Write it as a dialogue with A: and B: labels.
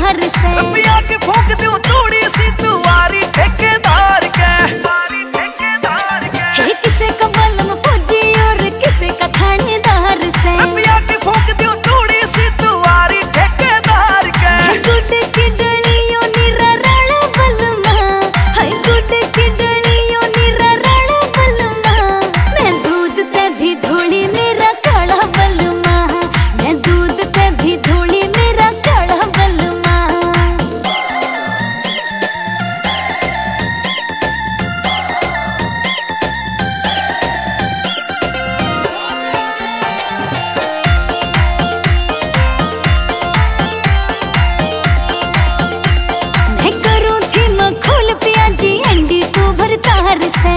A: तार से।
B: पिया के फूंक दूं थोड़ी सी दुआरी ठेकेदार के।
A: किसे का बलम फौजी और किसे का थानेदार से।
B: पिया के फूंक दूं थोड़ी सी दुआरी ठेकेदार के।
A: गुड की डलियों निरा रण बलमा, हाय गुड की डलियों निरा रण बलमा। मैं दूध ते भी धोली मेरा काला बलमा, मैं दूध ते भी धोली मेरा काला बलमा। मैं करूं थी मखोल पिया जी अंडी तू भर तार से।